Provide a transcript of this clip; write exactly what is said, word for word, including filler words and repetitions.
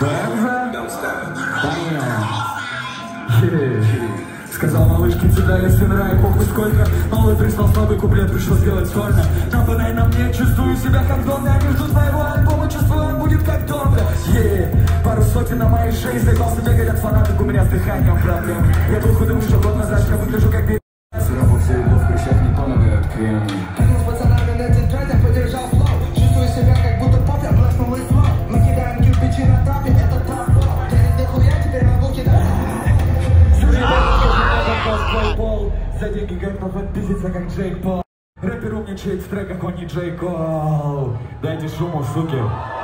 Сказал малышке, тебя если нравится, похуй сколько. Новый прислал слабый куплет, пришлось сделать сольно. Нападай на мне, чувствую себя как Донда. Они ждут твоего альбома, чувствую, он будет как Донда. yeah. Пару сотен на моей шее, заебался бегать от фанаток, у меня с дыханием проблем. Я был худым уже год назад, я выгляжу как би***. Все его в крышах не помогают кремы. Кинул с пацанами на этих треках, подержал флоу. Чувствую себя как будто поп, я блэснул из слов. Мы кидаем кирпичи на тапе, это тап-топ. Я не дохуя, теперь могу кидать. За деньги готов отпиздиться, как Джейк Пол. Рэпер умничает в треках, он не Джей Кол. Дайте шуму, суки.